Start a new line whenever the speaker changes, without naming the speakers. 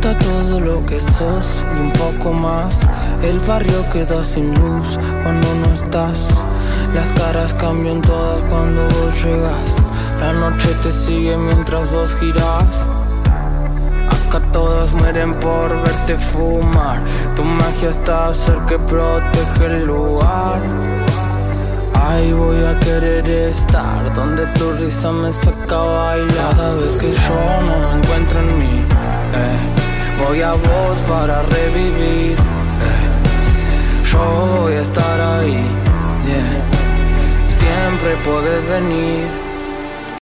gusta todo lo que sos y un poco más. El barrio queda sin luz cuando no estás. Las caras cambian todas cuando vos llegas. La noche te sigue mientras vos girás. Acá todas mueren por verte fumar. Tu magia está cerca y protege el lugar. Ahí voy a querer estar, donde tu risa me saca a bailar. Cada vez que yo no me encuentro en mí, voy a vos para revivir, yo voy a estar ahí, siempre podés venir.